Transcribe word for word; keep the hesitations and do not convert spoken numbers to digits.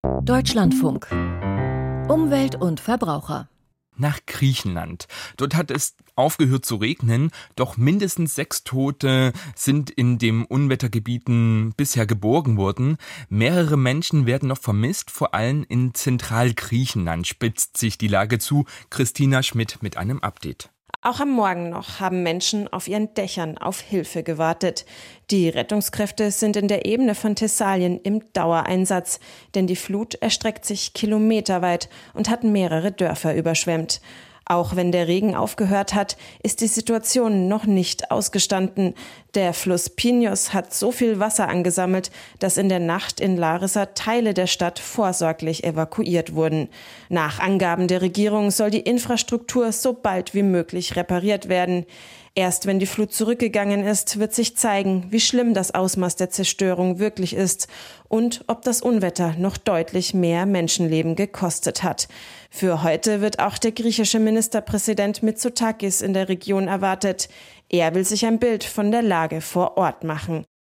Deutschlandfunk. Umwelt und Verbraucher. Nach Griechenland. Dort hat es aufgehört zu regnen, doch mindestens sechs Tote sind in den Unwettergebieten bisher geborgen worden. Mehrere Menschen werden noch vermisst, vor allem in Zentralgriechenland spitzt sich die Lage zu. Christina Schmidt mit einem Update. Auch am Morgen noch haben Menschen auf ihren Dächern auf Hilfe gewartet. Die Rettungskräfte sind in der Ebene von Thessalien im Dauereinsatz, denn die Flut erstreckt sich kilometerweit und hat mehrere Dörfer überschwemmt. Auch wenn der Regen aufgehört hat, ist die Situation noch nicht ausgestanden. Der Fluss Pinos hat so viel Wasser angesammelt, dass in der Nacht in Larissa Teile der Stadt vorsorglich evakuiert wurden. Nach Angaben der Regierung soll die Infrastruktur so bald wie möglich repariert werden. Erst wenn die Flut zurückgegangen ist, wird sich zeigen, wie schlimm das Ausmaß der Zerstörung wirklich ist und ob das Unwetter noch deutlich mehr Menschenleben gekostet hat. Für heute wird auch der griechische Ministerpräsident Mitsotakis in der Region erwartet. Er will sich ein Bild von der Lage vor Ort machen.